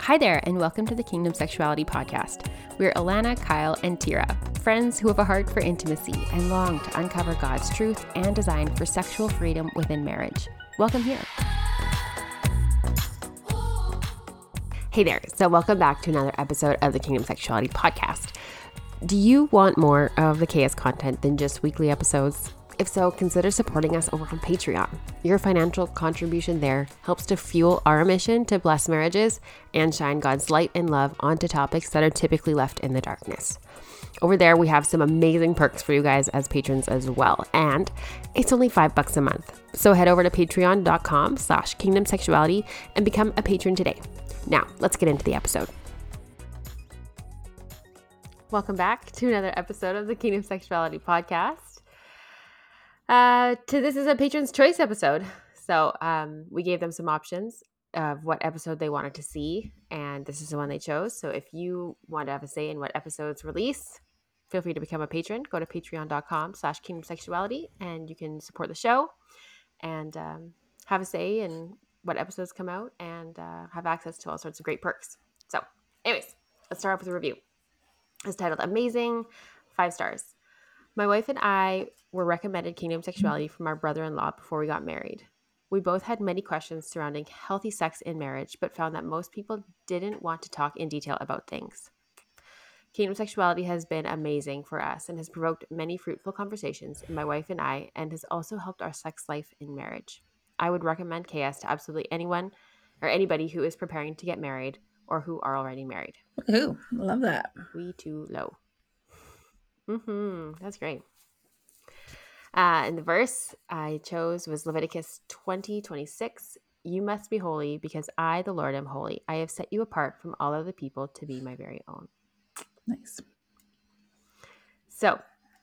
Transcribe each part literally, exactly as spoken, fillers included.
Hi there, and welcome to the Kingdom Sexuality Podcast. We're Alana, Kyle, and Tira, friends who have a heart for intimacy and long to uncover God's truth and design for sexual freedom within marriage. Welcome here. Hey there, so welcome back to another episode of the Kingdom Sexuality Podcast. Do you want more of the K S content than just weekly episodes? If so, consider supporting us over on Patreon. Your financial contribution there helps to fuel our mission to bless marriages and shine God's light and love onto topics that are typically left in the darkness. Over there, we have some amazing perks for you guys as patrons as well, and it's only five bucks a month. So head over to patreon.com slash kingdomsexuality and become a patron today. Now, let's get into the episode. Welcome back to another episode of the Kingdom Sexuality Podcast. Uh, to this is a Patron's Choice episode. So um, we gave them some options of what episode they wanted to see, and this is the one they chose. So if you want to have a say in what episodes release, feel free to become a patron. Go to patreon.com slash kingdomsexuality, and you can support the show and um, have a say in what episodes come out and uh, have access to all sorts of great perks. So anyways, let's start off with a review. It's titled Amazing, five stars. My wife and I were recommended Kingdom Sexuality from our brother-in-law before we got married. We both had many questions surrounding healthy sex in marriage, but found that most people didn't want to talk in detail about things. Kingdom Sexuality has been amazing for us and has provoked many fruitful conversations in my wife and I, and has also helped our sex life in marriage. I would recommend K S to absolutely anyone or anybody who is preparing to get married or who are already married. Ooh, love that. We too low. Mm-hmm. That's great. Uh, and the verse I chose was Leviticus twenty twenty-six. You must be holy because I, the Lord, am holy. I have set you apart from all other people to be my very own. Nice. So,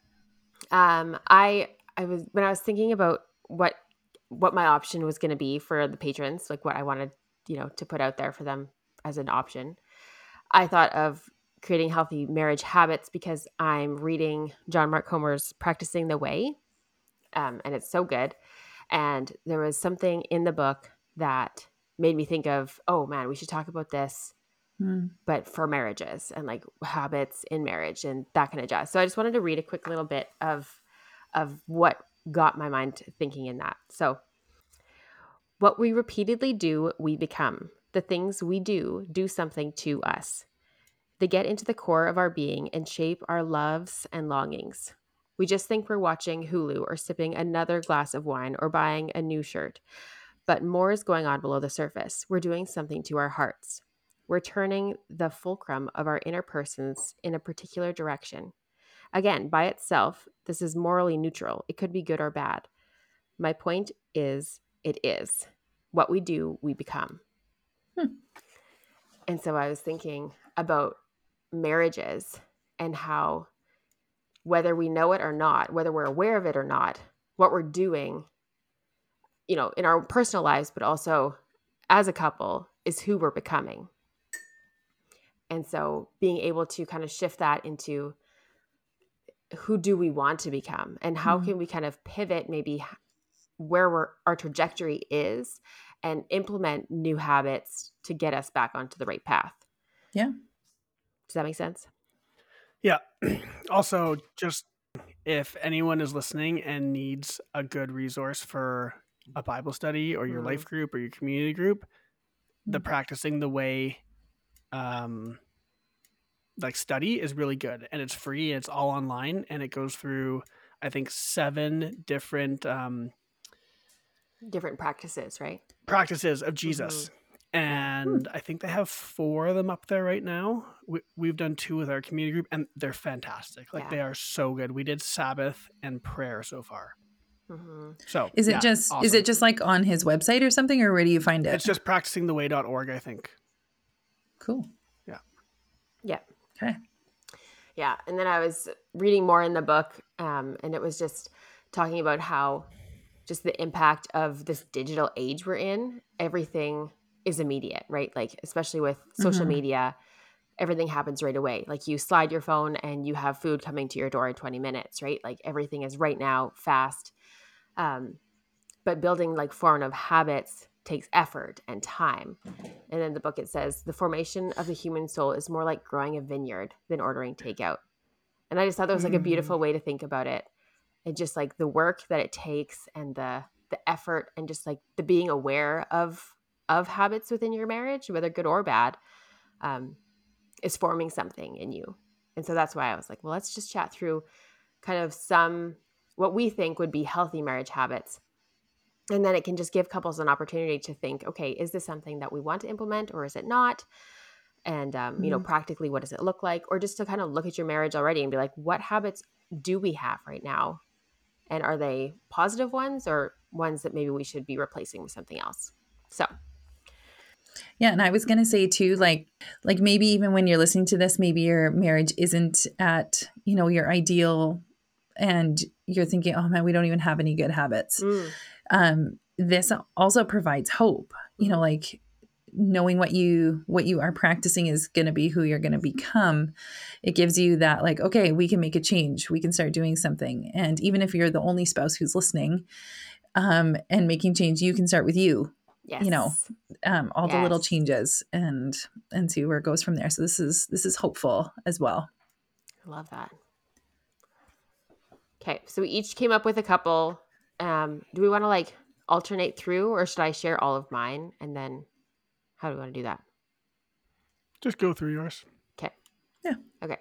um, I I was when I was thinking about what what my option was going to be for the patrons, like what I wanted, you know, to put out there for them as an option, I thought of creating healthy marriage habits because I'm reading John Mark Comer's Practicing the Way. Um, and it's so good. And there was something in the book that made me think of, oh man, we should talk about this, Mm. but for marriages and like habits in marriage and that kind of jazz. So I just wanted to read a quick little bit of, of what got my mind thinking in that. So what we repeatedly do, we become. The things we do, do something to us. They get into the core of our being and shape our loves and longings. We just think we're watching Hulu or sipping another glass of wine or buying a new shirt. But more is going on below the surface. We're doing something to our hearts. We're turning the fulcrum of our inner persons in a particular direction. Again, by itself, this is morally neutral. It could be good or bad. My point is, it is. What we do, we become. Hmm. And so I was thinking about marriages and how whether we know it or not, whether we're aware of it or not, what we're doing, you know, in our personal lives, but also as a couple is who we're becoming. And so being able to kind of shift that into who do we want to become and how Mm. can we kind of pivot maybe where we're, our trajectory is and implement new habits to get us back onto the right path. Yeah. Does that make sense? Yeah. Also, just if anyone is listening and needs a good resource for a Bible study or your Mhm. life group or your community group, the Mhm. Practicing the Way um, like study is really good, and it's free and it's all online, and it goes through, I think, seven different um, Different practices, right? practices of Jesus. And I think they have four of them up there right now. We, we've done two with our community group, and they're fantastic. Like Yeah. they are so good. We did Sabbath and prayer so far. Mm-hmm. So Is it yeah, just awesome. is it just like on his website or something, or where do you find it? It's just practicing the way dot org, I think. Cool. Yeah. Yeah. Okay. Yeah. And then I was reading more in the book, um, and it was just talking about how just the impact of this digital age we're in, everything is immediate, right? Like, especially with social Mhm. media, everything happens right away. Like you slide your phone and you have food coming to your door in twenty minutes, right? Like everything is right now, fast. Um, but building like formative habits takes effort and time. And in the book, it says the formation of the human soul is more like growing a vineyard than ordering takeout. And I just thought that was like a beautiful way to think about it. And just like the work that it takes and the the effort and just like the being aware of of habits within your marriage, whether good or bad, um, is forming something in you. And so that's why I was like, well, let's just chat through kind of some what we think would be healthy marriage habits. And then it can just give couples an opportunity to think, okay, is this something that we want to implement or is it not? And, um, you know, Mhm. practically, what does it look like? Or just to kind of look at your marriage already and be like, what habits do we have right now? And are they positive ones or ones that maybe we should be replacing with something else? So, Yeah, and I was going to say too, like, like maybe even when you're listening to this, maybe your marriage isn't at, you know, your ideal, and you're thinking, oh man, we don't even have any good habits. mm, Um, this also provides hope, you know, mhm. like knowing what you what you are practicing is going to be who you're going to become. It gives you that, like, okay, we can make a change, we can start doing something. And even if you're the only spouse who's listening, um, and making change, you can start with you, you know, Yes. um, all the little Yes. changes, and and see where it goes from there. So this is this is hopeful as well. I love that. Okay. So we each came up with a couple. Um, do we want to like alternate through or should I share all of mine? And then how do we want to do that? Just go through yours. Okay. Yeah. Okay.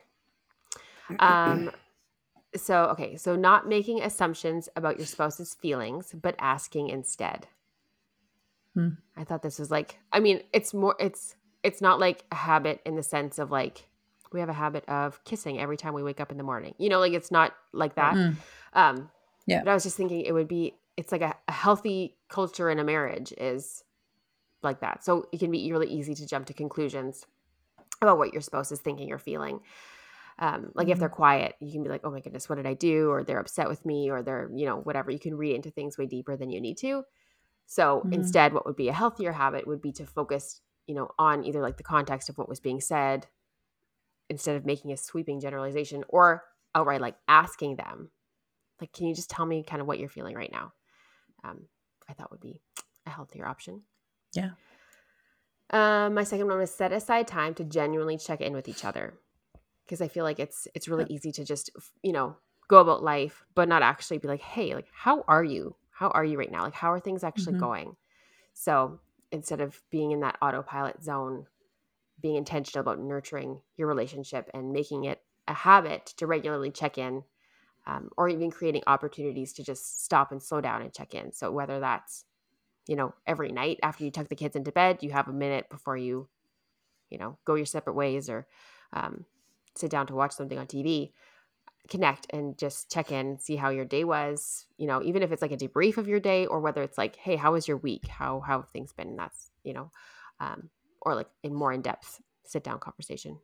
Um, so, okay. So not making assumptions about your spouse's feelings, but asking instead. Hmm. I thought this was like, I mean, it's more, it's, it's not like a habit in the sense of like, we have a habit of kissing every time we wake up in the morning, you know, like it's not like that. Mm. Um, Yeah. but I was just thinking it would be, it's like a, a healthy culture in a marriage is like that. So it can be really easy to jump to conclusions about what your spouse is thinking or feeling. Um, like if they're Mhm. quiet, you can be like, oh my goodness, what did I do? Or they're upset with me or they're, you know, whatever. You can read into things way deeper than you need to. So Mhm. instead, what would be a healthier habit would be to focus, you know, on either like the context of what was being said instead of making a sweeping generalization or outright like asking them, like, can you just tell me kind of what you're feeling right now? Um, I thought would be a healthier option. Yeah. Um, my second one was set aside time to genuinely check in with each other. Because I feel like it's it's really Yeah. easy to just, you know, go about life, but not actually be like, hey, like, how are you? How are you right now? Like, how are things actually Mhm. going? So instead of being in that autopilot zone, being intentional about nurturing your relationship and making it a habit to regularly check in, um, or even creating opportunities to just stop and slow down and check in. So whether that's, you know, every night after you tuck the kids into bed, you have a minute before you, you know, go your separate ways or um, sit down to watch something on T V, connect and just check in, see how your day was, you know, even if it's like a debrief of your day or whether it's like, hey, how was your week? How, how have things been? And that's, you know, um, or like in more in-depth sit down conversation.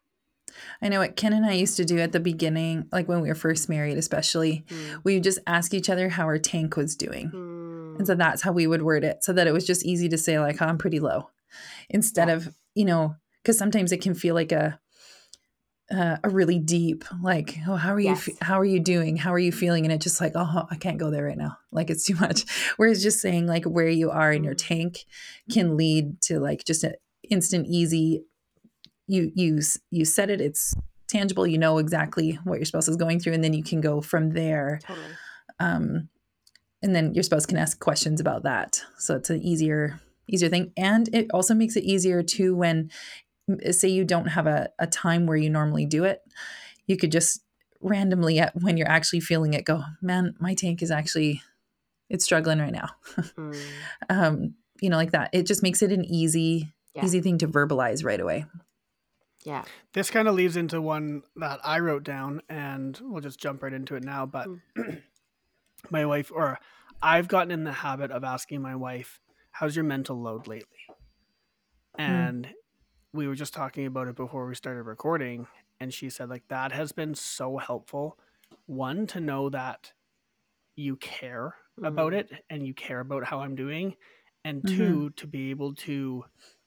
I know what Ken and I used to do at the beginning, like when we were first married, especially, Mm. we would just ask each other how our tank was doing. Mm. And so that's how we would word it, so that it was just easy to say, like, oh, I'm pretty low, instead Yeah. of, you know, because sometimes it can feel like a uh, a really deep, like, oh, how are you, Yes. fe- how are you doing? How are you feeling? And it's just like, oh, I can't go there right now. Like, it's too much. Whereas just saying like where you are in your Mm. tank can lead to like just an instant, easy, you, you, you said it, it's tangible, you know exactly what your spouse is going through. And then you can go from there. Totally. Um, and then your spouse can ask questions about that. So it's an easier, easier thing. And it also makes it easier too when, say you don't have a, a time where you normally do it, you could just randomly at when you're actually feeling it go, man, my tank is actually, it's struggling right now. Mm. um, you know, like that. It just makes it an easy, Yeah. easy thing to verbalize right away. Yeah. This kind of leads into one that I wrote down, and we'll just jump right into it now. But Mm. my wife, or I've gotten in the habit of asking my wife, how's your mental load lately? And we were just talking about it before we started recording, and she said, like, that has been so helpful. One, to know that you care about Mm. it and you care about how I'm doing. And Mhm. two, to be able to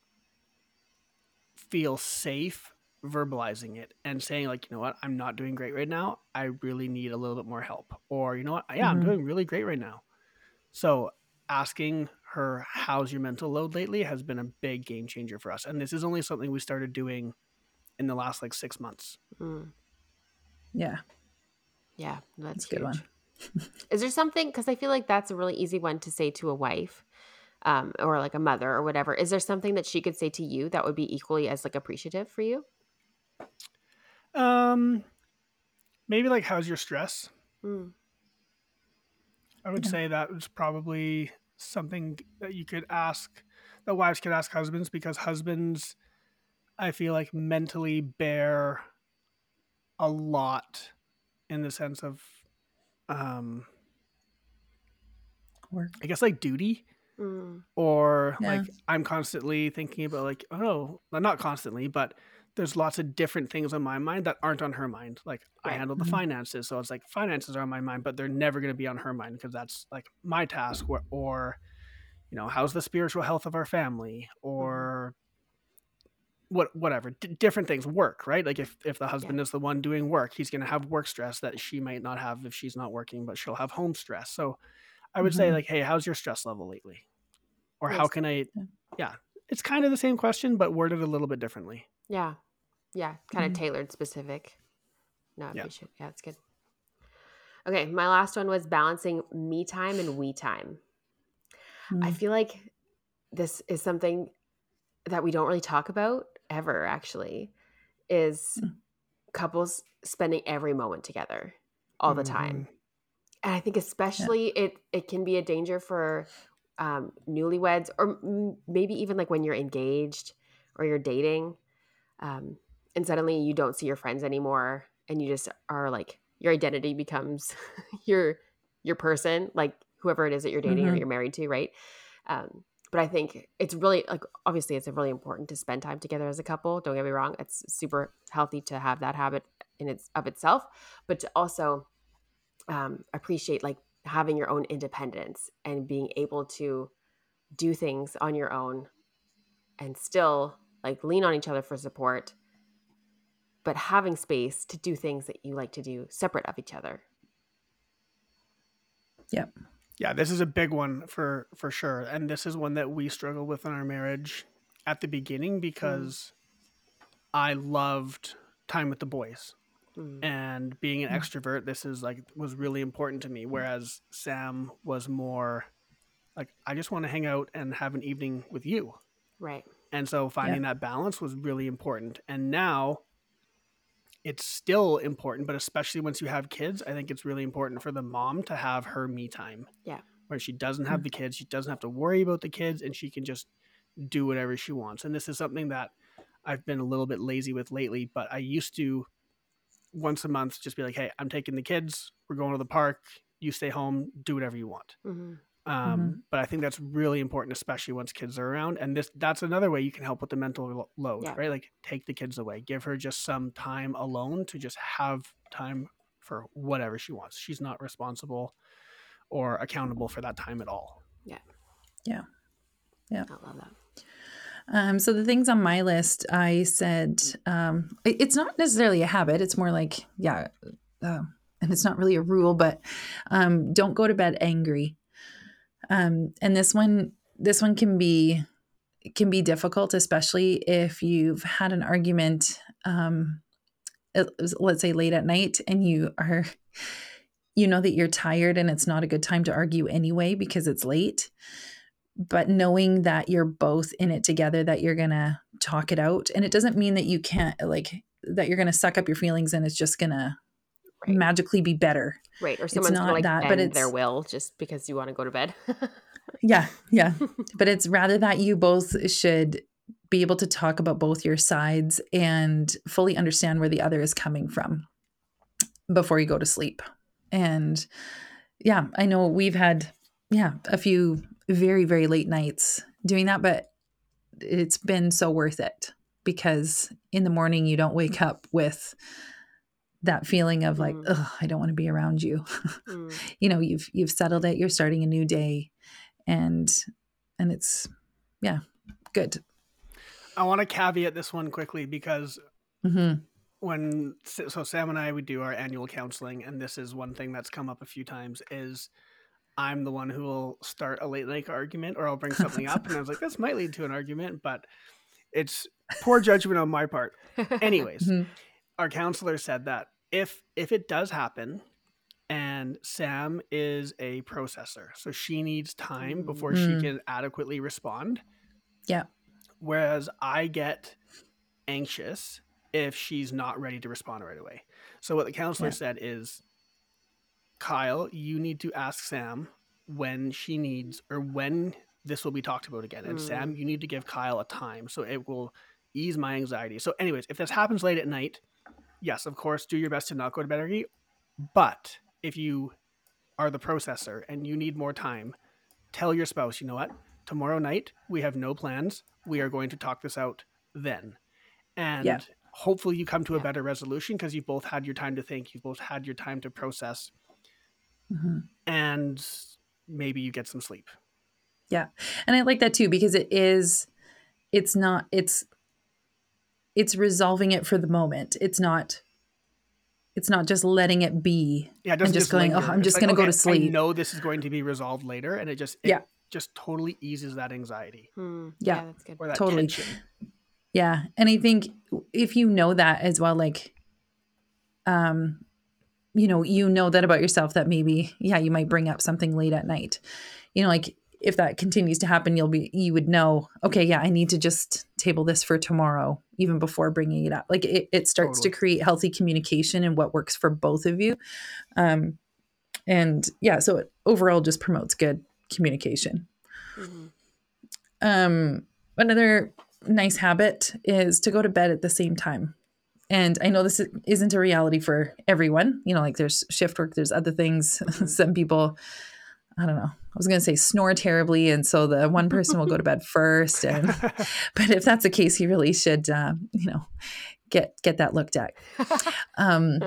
feel safe verbalizing it and saying, like, you know what, I'm not doing great right now. I really need a little bit more help. Or, you know what, yeah, I'm Mhm. doing really great right now. So asking her how's your mental load lately has been a big game changer for us. And this is only something we started doing in the last like six months. Mm. Yeah. Yeah, that's, That's a good huge. one. Is there something, because I feel like that's a really easy one to say to a wife um, or like a mother or whatever. Is there something that she could say to you that would be equally as like appreciative for you? Um, maybe like, how's your stress? Mm. I would Yeah. say that was probably something that you could ask, that wives could ask husbands, because husbands, I feel like, mentally bear a lot in the sense of, um, Work. I guess like duty, Mm. or Yeah. like I'm constantly thinking about like, oh, well, not constantly, but there's lots of different things on my mind that aren't on her mind. Like I Right. handle the Mhm. finances, so it's like finances are on my mind, but they're never going to be on her mind because that's like my task. Or, or you know, how's the spiritual health of our family, or what, whatever, D- different things. Work, right? Like if if the husband is the one doing work, he's going to have work stress that she might not have if she's not working, but she'll have home stress. So I would say Mhm. like, hey, how's your stress level lately? Or how Nice. can I, Yeah. yeah, it's kind of the same question, but worded a little bit differently. Yeah. Yeah. Kind of Mhm. tailored, specific. No, I Yeah. appreciate it. Yeah, it's good. Okay. My last one was balancing me time and we time. I Mm. feel like this is something that we don't really talk about ever, actually, is Mm. couples spending every moment together all the Mhm. time. And I think Yeah. especially it it can be a danger for um, newlyweds, or m- maybe even like when you're engaged or you're dating, um, and suddenly you don't see your friends anymore, and you just are like your identity becomes your your person, like whoever it is that you're dating or Mhm. you're married to, right? Um, but I think it's really like obviously it's really important to spend time together as a couple. Don't get me wrong; it's super healthy to have that habit in its of itself, but to also um, appreciate like having your own independence and being able to do things on your own and still like lean on each other for support, but having space to do things that you like to do separate of each other. Yep. Yeah, this is a big one for for sure, and this is one that we struggled with in our marriage at the beginning because I loved time with the boys, Mm. and being an Mm. extrovert, this is like was really important to me. Whereas Sam was more like, I just want to hang out and have an evening with you, Right. and so Yeah. finding that balance was really important. And now it's still important, but especially once you have kids, I think it's really important for the mom to have her me time. Yeah. Where she doesn't have Mm. the kids, she doesn't have to worry about the kids, and she can just do whatever she wants. And this is something that I've been a little bit lazy with lately, but I used to once a month just be like, hey, I'm taking the kids, we're going to the park, you stay home, do whatever you want. Mm-hmm. Um, Mhm. but I think that's really important, especially once kids are around. And this that's another way you can help with the mental lo- load, Yeah. right? Like take the kids away, give her just some time alone to just have time for whatever she wants. She's not responsible or accountable for that time at all. Yeah. Yeah. Yeah. I love that. Um, so the things on my list, I said, um, it- it's not necessarily a habit. It's more like, yeah, uh, and it's not really a rule, but um, don't go to bed angry. Um, and this one, this one can be can be difficult, especially if you've had an argument. Um, it- let's say late at night, and you are, you know that you're tired, and it's not a good time to argue anyway because it's late. But knowing that you're both in it together, that you're going to talk it out. And it doesn't mean that you can't, like, that you're going to suck up your feelings and it's just going to Right. magically be better. Right. Or It's someone's gonna not like that, but bend their it's, will just because you want to go to bed. yeah, yeah. But it's rather that you both should be able to talk about both your sides and fully understand where the other is coming from before you go to sleep. And yeah, I know we've had, yeah, a few very, very late nights doing that, but it's been so worth it because in the morning you don't wake up with that feeling of like, Mm. oh, I don't want to be around you. Mm. You know, you've you've settled it, you're starting a new day, and and it's yeah, good. I want to caveat this one quickly because hmm when so Sam and I would do our annual counseling, and this is one thing that's come up a few times is I'm the one who will start a late night argument, or I'll bring something up and I was like, this might lead to an argument, but it's poor judgment on my part. Anyways, Mhm. our counselor said that if if it does happen and Sam is a processor, so she needs time before she Mm. can adequately respond, Yeah. whereas I get anxious if she's not ready to respond right away. So what the counselor Yeah. said is, Kyle, you need to ask Sam when she needs, or when this will be talked about again. And Mm. Sam, you need to give Kyle a time so it will ease my anxiety. So anyways, if this happens late at night, yes, of course, do your best to not go to bed early. But if you are the processor and you need more time, tell your spouse, you know what? Tomorrow night, we have no plans. We are going to talk this out then. And Yeah. hopefully you come to a Yeah. better resolution because you've both had your time to think. You've both had your time to process. Mhm. And maybe you get some sleep. Yeah. And I like that too, because it is, it's not, it's, it's resolving it for the moment. It's not, it's not just letting it be Yeah, it and doesn't just just going, oh, linger. I'm It's just like, going to go okay, to sleep. I know this is going to be resolved later, and it just it Yeah. just totally eases that anxiety Hmm. Yeah. Yeah, that's good. or that Totally. tension. Yeah. And I think if you know that as well, like, um, you know, you know that about yourself, that maybe, yeah, you might bring up something late at night, you know, like if that continues to happen, you'll be, you would know, okay, yeah, I need to just table this for tomorrow, even before bringing it up. Like it, it starts Totally. to create healthy communication and what works for both of you. Um, and yeah, so it overall just promotes good communication. Mm-hmm. Um, another nice habit is to go to bed at the same time. And I know this isn't a reality for everyone. You know, like there's shift work, there's other things. Mhm. Some people, I don't know, I was going to say snore terribly. And so the one person will go to bed first. And, but if that's the case, you really should, uh, you know, get, get that looked at. Um,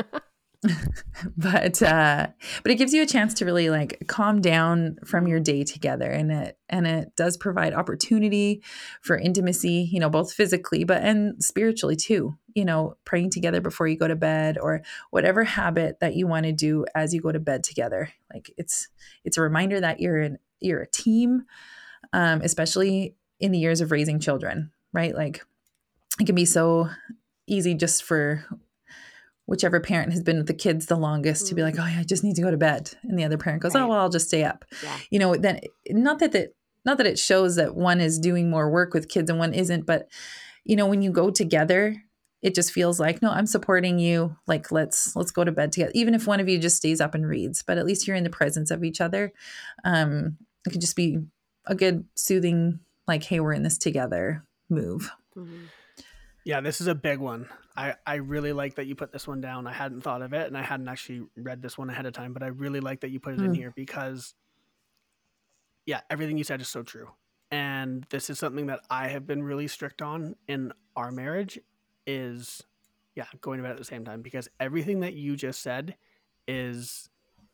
but uh but it gives you a chance to really like calm down from your day together, and it and it does provide opportunity for intimacy, you know, both physically but and spiritually too, you know, praying together before you go to bed, or whatever habit that you want to do as you go to bed together. Like it's it's a reminder that you're an you're a team, um especially in the years of raising children, right? Like it can be so easy just for whichever parent has been with the kids the longest to be like, oh, yeah, I just need to go to bed. And the other parent goes, Right. oh, well, I'll just stay up. Yeah. You know, then not that that, not that it shows that one is doing more work with kids and one isn't, but you know, when you go together, it just feels like, no, I'm supporting you. Like, let's, let's go to bed together. Even if one of you just stays up and reads, but at least you're in the presence of each other. Um, it could just be a good soothing, like, hey, we're in this together move. Mm-hmm. Yeah, this is a big one. I, I really like that you put this one down. I hadn't thought of it, and I hadn't actually read this one ahead of time, but I really like that you put it in Mm. here because, yeah, everything you said is so true. And this is something that I have been really strict on in our marriage is, yeah, going to bed at the same time, because everything that you just said is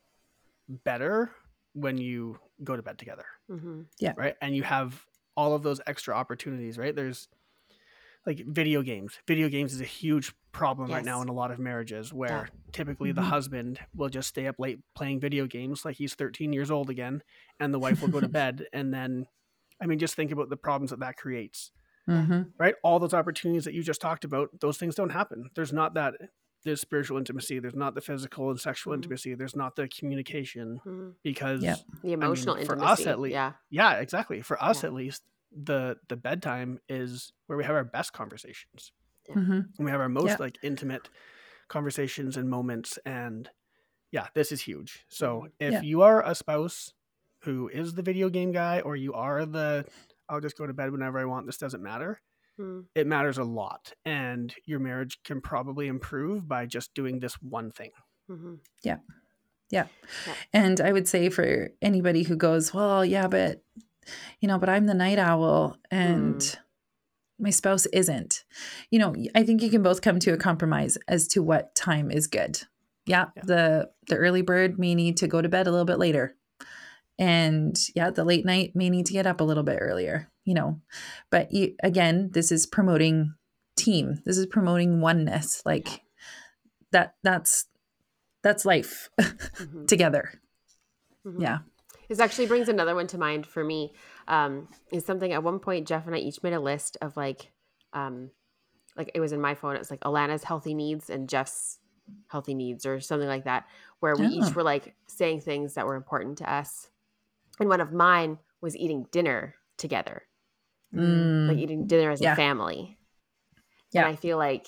better when you go to bed together. Mm-hmm. Right. And you have all of those extra opportunities, right? There's like video games. Video games is a huge problem right now Yes. in a lot of marriages where Yeah. typically the Mhm. husband will just stay up late playing video games like he's thirteen years old again, and the wife will go to bed. And then, I mean, just think about the problems that that creates, Mhm. right? All those opportunities that you just talked about, those things don't happen. There's not that, there's spiritual intimacy. There's not the physical and sexual Mhm. intimacy. There's not the communication Mm-hmm. because Yep. The emotional for intimacy. us at least, Yeah. yeah, exactly. For us Yeah. at least, the the bedtime is where we have our best conversations. Mhm. And we have our most Yeah. like intimate conversations and moments. And yeah, this is huge. So Mhm. if Yeah. you are a spouse who is the video game guy, or you are the I'll just go to bed whenever I want, this doesn't matter, Mm-hmm. it matters a lot. And your marriage can probably improve by just doing this one thing. Mm-hmm. Yeah. Yeah. Yeah. And I would say for anybody who goes, well, yeah, but, you know, but I'm the night owl and Mm. my spouse isn't, you know, I think you can both come to a compromise as to what time is good. Yeah. Yeah. The, the early bird may need to go to bed a little bit later. And yeah, the late night may need to get up a little bit earlier, you know, but you, again, this is promoting team. This is promoting oneness. Like that, that's, that's life Mm-hmm. together. Mm-hmm. Yeah. This actually brings another one to mind for me. Um, is something at one point Jeff and I each made a list of like, um, like it was in my phone. It was like Alana's healthy needs and Jeff's healthy needs or something like that, where we each Oh. were like saying things that were important to us. And one of mine was eating dinner together, Mm, like eating dinner as yeah. a family. Yeah. And I feel like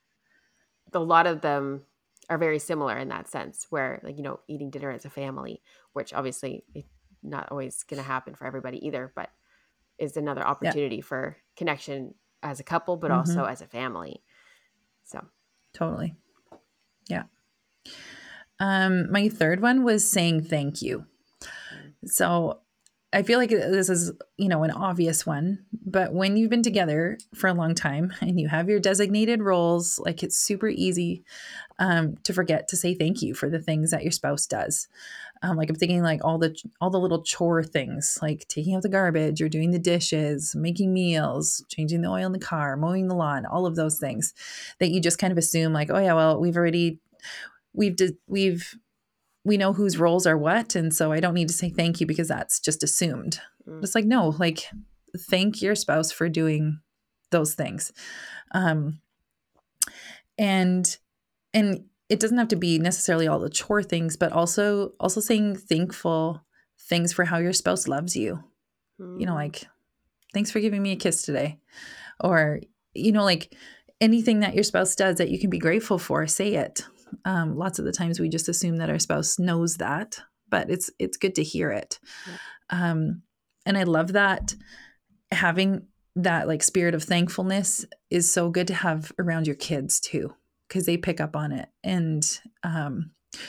a lot of them are very similar in that sense, where like, you know, eating dinner as a family, which obviously it's not always going to happen for everybody either, but is another opportunity for connection as a couple, but Mhm. also as a family. So Totally. Yeah. Um, my third one was saying thank you. So I feel like this is, you know, an obvious one, but when you've been together for a long time and you have your designated roles, like it's super easy um, to forget to say thank you for the things that your spouse does. Um, like I'm thinking like all the all the little chore things, like taking out the garbage or doing the dishes, making meals, changing the oil in the car, mowing the lawn, all of those things that you just kind of assume like, oh yeah, well we've already we've did, we've we know whose roles are what, and so I don't need to say thank you because that's just assumed. mm. It's like no, like thank your spouse for doing those things, um, and and it doesn't have to be necessarily all the chore things, but also also saying thankful things for how your spouse loves you. Mm. You know, like thanks for giving me a kiss today, or you know, like anything that your spouse does that you can be grateful for, say it. Um, lots of the times we just assume that our spouse knows that, but it's it's good to hear it. Yep. Um, and I love that having that like spirit of thankfulness is so good to have around your kids too, because they pick up on it, and um,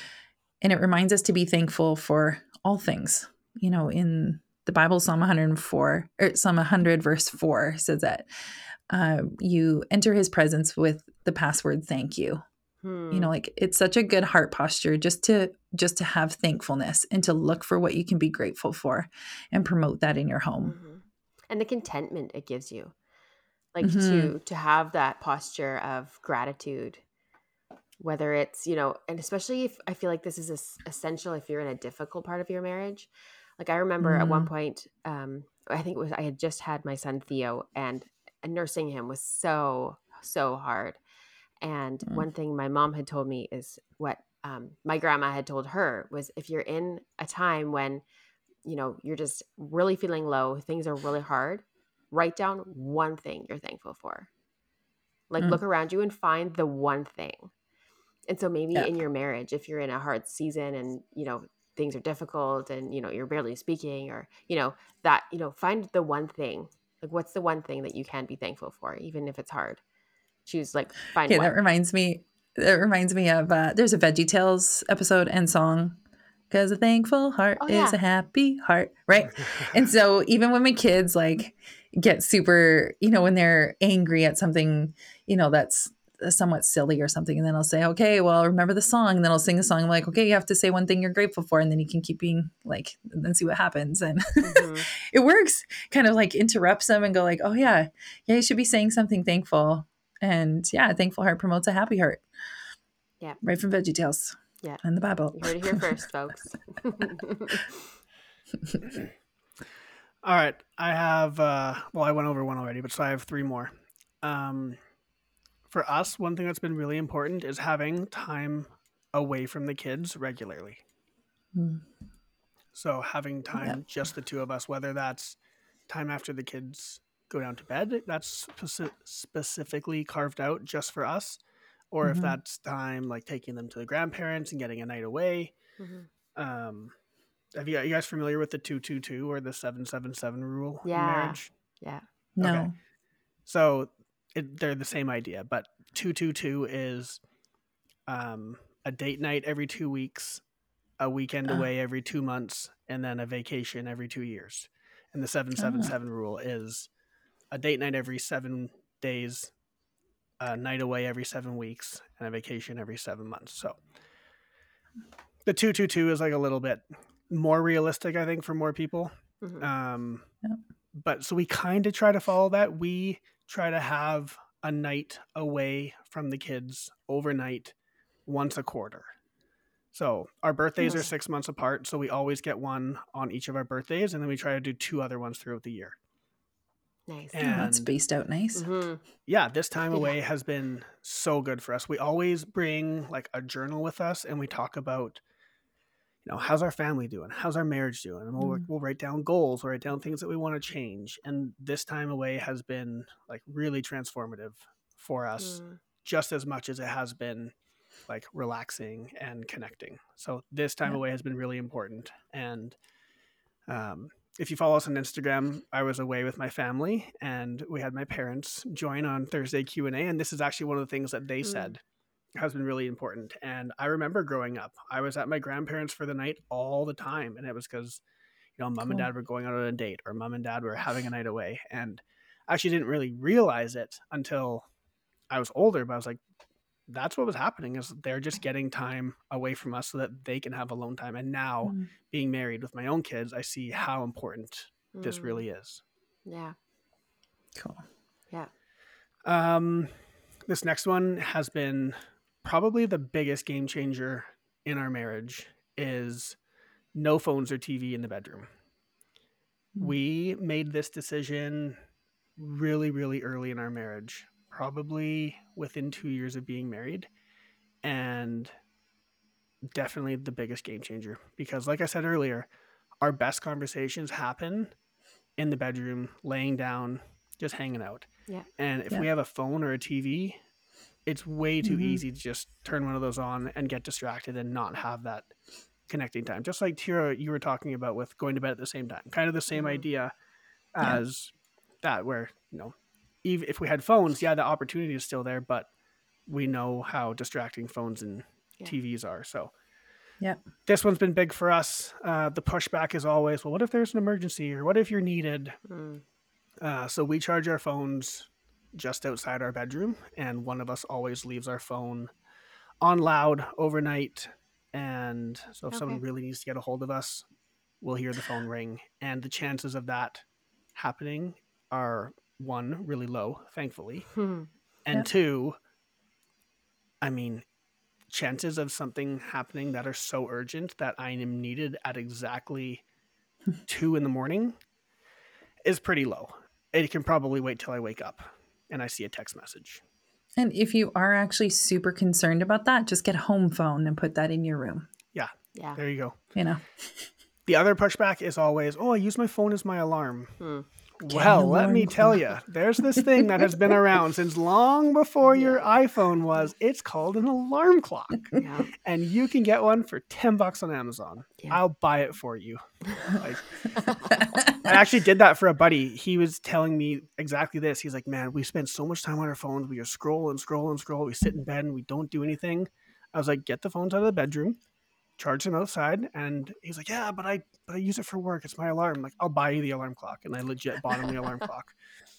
and it reminds us to be thankful for all things. You know, in the Bible, Psalm one hundred four or Psalm one hundred verse four says that uh, you enter His presence with the password "thank you." Hmm. You know, like it's such a good heart posture just to just to have thankfulness and to look for what you can be grateful for and promote that in your home. Mm-hmm. And the contentment it gives you, like Mm-hmm. to to have that posture of gratitude, whether it's, you know, and especially if I feel like this is es- essential if you're in a difficult part of your marriage. Like I remember at one Mm. point, um, I think it was I had just had my son Theo, and, and nursing him was so so hard. And Mm. one thing my mom had told me is what um, my grandma had told her was, if you're in a time when, you know, you're just really feeling low, things are really hard, write down one thing you're thankful for. Like Mm. look around you and find the one thing. And so maybe Yeah. in your marriage, if you're in a hard season and, you know, things are difficult and, you know, you're barely speaking, or, you know, that, you know, find the one thing. Like what's the one thing that you can be thankful for, even if it's hard? Choose like find Okay, one. that reminds me. That reminds me of uh, there's a VeggieTales episode and song. Because a thankful heart Oh, is yeah. a happy heart, right? And so even when my kids like get super, you know, when they're angry at something, you know, that's somewhat silly or something, and then I'll say, okay, well, remember the song, and then I'll sing the song. I'm like, okay, you have to say one thing you're grateful for, and then you can keep being like, and then see what happens, and Mm-hmm. it works. Kind of like interrupts them and go like, oh yeah, yeah, you should be saying something thankful, and yeah, a thankful heart promotes a happy heart. Yeah, right from VeggieTales. Yeah, and the Bible. You heard it here first, folks. All right. I have, uh, well, I went over one already, but so I have three more. Um, for us, one thing that's been really important is having time away from the kids regularly. Mm. So having time, Yeah. just the two of us, whether that's time after the kids go down to bed, that's speci- specifically carved out just for us, or if Mhm. that's time like taking them to the grandparents and getting a night away. Mm-hmm. Um, have you, are you guys familiar with the two two two or the seven seven seven rule in Yeah. marriage? Yeah. No. Okay. So it, they're the same idea, but two two two is um, a date night every two weeks, a weekend Uh, away every two months, and then a vacation every two years. And the seven seven seven rule is a date night every seven days, a night away every seven weeks, and a vacation every seven months. So the two two two is like a little bit more realistic, I think, for more people. Mm-hmm. Um, Yep. But so we kind of try to follow that. We try to have a night away from the kids overnight once a quarter. So our birthdays are Nice. six months apart. So we always get one on each of our birthdays. And then we try to do two other ones throughout the year. Nice. Oh, that's And spaced out nice. Mhm. yeah, this time Yeah. away has been so good for us. We always bring like a journal with us and we talk about, you know, how's our family doing? How's our marriage doing? And we'll, Mm. we'll write down goals, we'll write down things that we want to change. And this time away has been like really transformative for us, Mm. just as much as it has been like relaxing and connecting. So this time Yeah. away has been really important. And um, if you follow us on Instagram, I was away with my family and we had my parents join on Thursday Q and A. And this is actually one of the things that they Mm. said has been really important. And I remember growing up, I was at my grandparents for the night all the time. And it was because, you know, mom and Cool. dad were going out on a date or mom and dad were having a night away. And I actually didn't really realize it until I was older, but I was like, that's what was happening is they're just getting time away from us so that they can have alone time. And now Mm. being married with my own kids, I see how important this Mm. really is. Yeah. Cool. Yeah. Um, this next one has been probably the biggest game changer in our marriage is no phones or T V in the bedroom. Mm. We made this decision really, really early in our marriage, probably within two years of being married. And definitely the biggest game changer because like I said earlier, our best conversations happen in the bedroom, laying down, just hanging out. Yeah. And if Yeah. we have a phone or a T V, it's way too Mhm. easy to just turn one of those on and get distracted and not have that connecting time. Just like Tira, you were talking about with going to bed at the same time, kind of the same Mhm. idea Yeah. as that, where, you know, even if we had phones, yeah, the opportunity is still there, but we know how distracting phones and Yeah. T Vs are. So Yeah. this one's been big for us. Uh, the pushback is always, well, what if there's an emergency or what if you're needed? Mm. Uh, so we charge our phones just outside our bedroom, and one of us always leaves our phone on loud overnight. And so if Okay. someone really needs to get a hold of us, we'll hear the phone ring. And the chances of that happening are one, really low, thankfully. Hmm. And Yeah. two, I mean, chances of something happening that are so urgent that I am needed at exactly two in the morning is pretty low. It can probably wait till I wake up and I see a text message. And if you are actually super concerned about that, just get a home phone and put that in your room. Yeah, Yeah. there you go. You know, The other pushback is always, oh, I use my phone as my alarm. Hmm. Well, an let alarm me tell clock. you, there's this thing that has been around since long before your Yeah. iPhone was. It's called an alarm clock. Yeah. And you can get one for ten bucks on Amazon. Yeah. I'll buy it for you. Like, I actually did that for a buddy. He was telling me exactly this. He's like, man, we spend so much time on our phones. We just scroll and scroll and scroll. We sit in bed and we don't do anything. I was like, get the phones out of the bedroom, charge them outside. And he's like, yeah, but I but I use it for work. It's my alarm. I'm like, I'll buy you the alarm clock. And I legit bought him the alarm clock.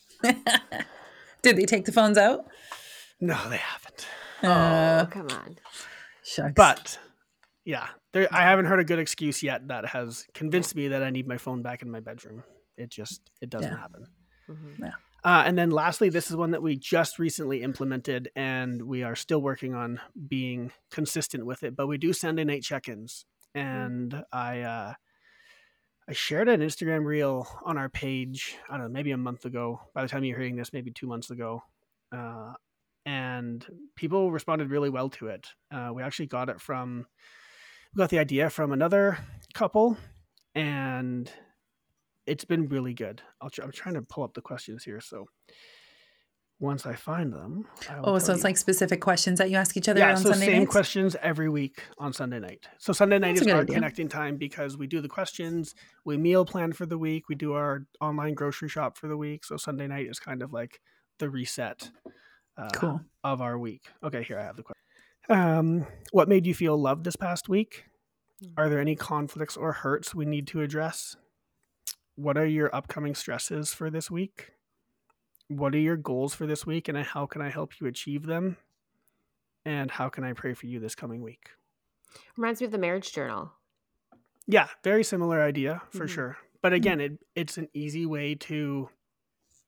Did they take the phones out? No, they haven't. Uh, Oh, come on. shucks. But yeah, there, I haven't heard a good excuse yet that has convinced me that I need my phone back in my bedroom. It just, it doesn't Yeah. happen. Mhm. Uh, and then lastly, this is one that we just recently implemented and we are still working on being consistent with it, but we do Sunday night check-ins. And I, uh, I shared an Instagram reel on our page, I don't know, maybe a month ago. By the time you're hearing this, maybe two months ago. Uh, and people responded really well to it. Uh, we actually got it from, we got the idea from another couple, and it's been really good. I'll try, I'm trying to pull up the questions here. So once I find them, I will Oh, tell so it's you. like specific questions that you ask each other Yeah, on so Sunday same nights? questions every week on Sunday night. So Sunday night That's a is good our idea. connecting time because we do the questions, we meal plan for the week, we do our online grocery shop for the week. So Sunday night is kind of like the reset uh, Cool. of our week. Okay, here I have the question. Um, what made you feel loved this past week? Are there any conflicts or hurts we need to address? What are your upcoming stresses for this week? What are your goals for this week and how can I help you achieve them? And how can I pray for you this coming week? Reminds me of the marriage journal. Yeah, very similar idea for Mhm. sure. But again, it it's an easy way to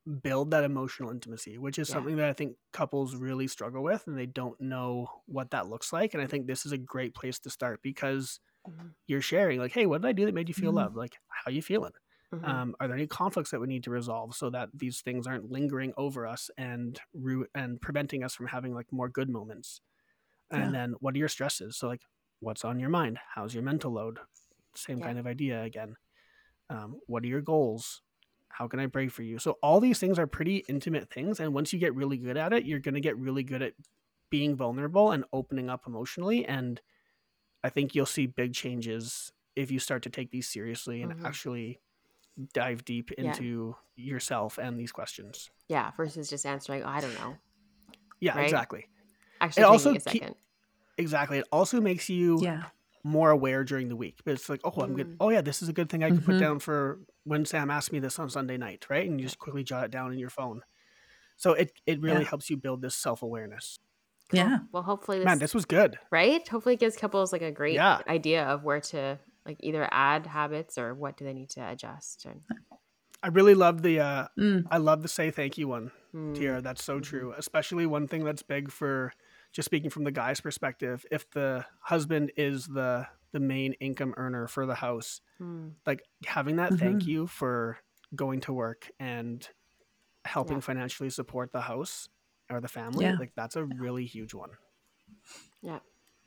build that emotional intimacy, which is Yeah. something that I think couples really struggle with, and they don't know what that looks like. And I think this is a great place to start, because Mhm. you're sharing like, hey, what did I do that made you feel Mhm. loved? Like, how you feeling? Mhm. Um, are there any conflicts that we need to resolve so that these things aren't lingering over us and ru- and preventing us from having like more good moments? And Yeah. then what are your stresses? So like, what's on your mind? How's your mental load? Same Yeah. kind of idea again. Um, what are your goals? How can I pray for you? So all these things are pretty intimate things. And once you get really good at it, you're going to get really good at being vulnerable and opening up emotionally. And I think you'll see big changes if you start to take these seriously and Mhm. actually dive deep Yeah. into yourself and these questions. Yeah. Versus just answering, oh, I don't know. Yeah, Right? exactly. Actually It taking also a keep, second. exactly. It also makes you Yeah. more aware during the week. But it's like, oh, I'm good. Mm. Oh yeah, this is a good thing I could put Mhm. down for when Sam asked me this on Sunday night, right? And you just quickly jot it down in your phone. So it it really Yeah. helps you build this self-awareness. Cool. Yeah. Well, hopefully this, Man, this was good. right? Hopefully it gives couples like a great Yeah. idea of where to like either add habits or what do they need to adjust. And I really love the uh Mm. I love the say thank you one, Mm. Tiara. That's so Mhm. true. Especially one thing that's big for just speaking from the guy's perspective, if the husband is the the main income earner for the house, Mm. like having that thank Mhm. you for going to work and helping Yeah. financially support the house or the family, Yeah. like that's a really huge one. Yeah.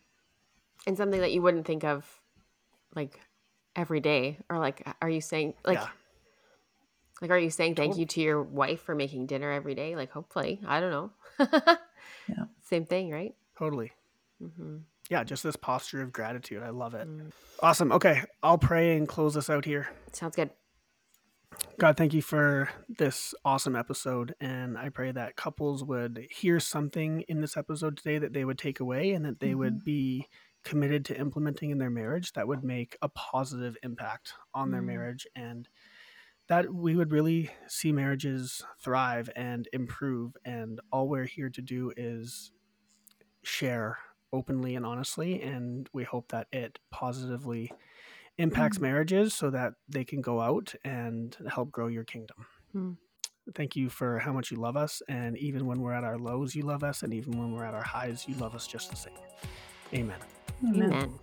And something that you wouldn't think of like every day, or like, are you saying like, Yeah. like, are you saying thank Totally. you to your wife for making dinner every day? Like, hopefully, I don't know. Yeah. Same thing, right? Totally. Mm-hmm. Yeah, just this posture of gratitude. I love it. Mm. Awesome. Okay, I'll pray and close us out here. Sounds good. God, thank you for this awesome episode. And I pray that couples would hear something in this episode today that they would take away and that they Mhm. would be committed to implementing in their marriage that would make a positive impact on their Mm. marriage, and that we would really see marriages thrive and improve. And all we're here to do is share openly and honestly. And we hope that it positively impacts Mm. marriages so that they can go out and help grow your kingdom. Mm. Thank you for how much you love us. And even when we're at our lows, you love us. And even when we're at our highs, you love us just the same. Amen. Amen. Amen.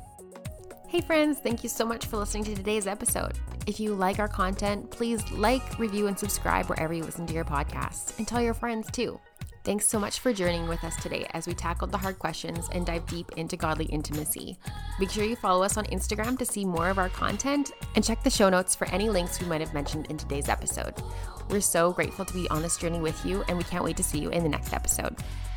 Hey friends, thank you so much for listening to today's episode. If you like our content, please like, review, and subscribe wherever you listen to your podcasts, and tell your friends too. Thanks so much for journeying with us today as we tackled the hard questions and dive deep into godly intimacy. Make sure you follow us on Instagram to see more of our content, and check the show notes for any links we might have mentioned in today's episode. We're so grateful to be on this journey with you, and we can't wait to see you in the next episode.